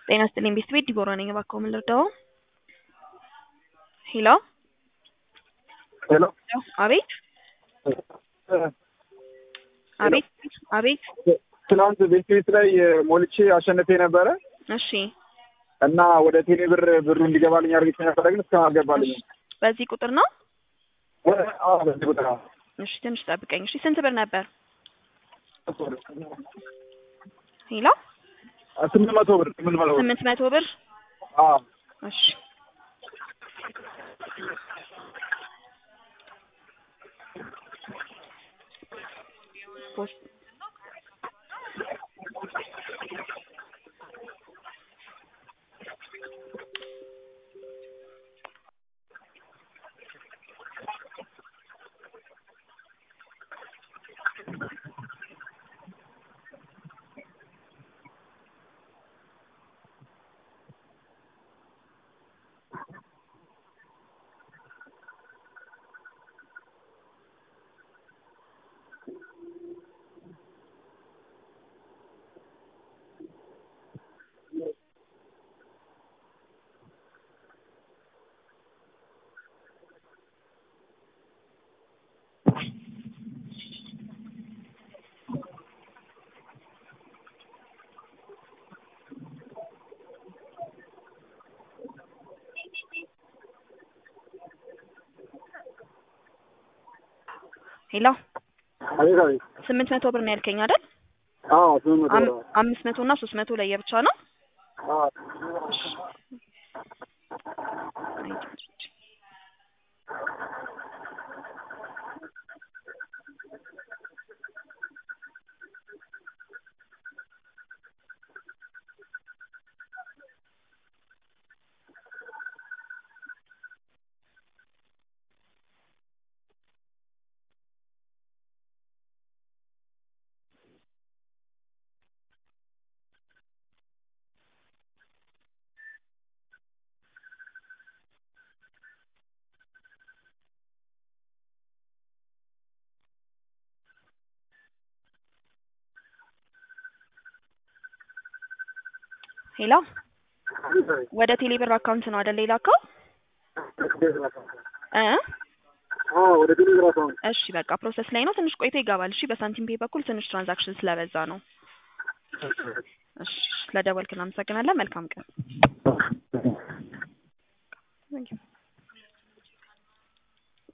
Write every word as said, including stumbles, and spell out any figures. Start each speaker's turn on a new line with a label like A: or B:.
A: ጤና ይስጥልኝ ቤት ቤት ዲቦራ ነኝ እባክዎ ምን ልርዳዎ? ሄሎ
B: ሄሎ
A: አቤት አቤት አቤት
B: ትናንት ቤት ቤት ላይ ሞልቼ አሸንፌ ነበረ።
A: እሺ
B: እና ወደ ቴሌ ብር ብሩ እንዲገባልኝ አድርጌ ነበር ግን እስካሁን አልገባልኝም።
A: በዚህ ቁጥር ነው?
B: አዎ በዚህ ቁጥር ነው።
A: እሺ ትንሽ ጠብቀኝ። እሺ ስንት ብር ነበር? ሄሎ
B: ስምንት መቶ ብር ስምንት መቶ ብር
A: ስምንት መቶ ብር
B: አዎ
A: እሺ ፖስት ሄሎ
B: አቤት አቤት
A: ስምንት መቶ ብር ነው ያልከኝ አይደል?
B: አዎ ስምንት መቶ ብር
A: አምስት መቶ እና ሶስት መቶ ለየብቻ ነው?
B: አዎ
A: ሄሎ ወደ ቴሌ ብር አካውንት ነው አይደል የላከው? እ
B: አዎ ወደ ቴሌ ብር አካውንት
A: እሺ በቃ ፕሮሰስ ላይ ነው ትንሽ ቆይቶ ይገባል። እሺ በሳንቲም ፔይ በኩል ትንሽ ትራንዛክሽን ስለበዛ ነው። እሺ ስለደወልክ እናመሰግናለን። መልካም ቀን።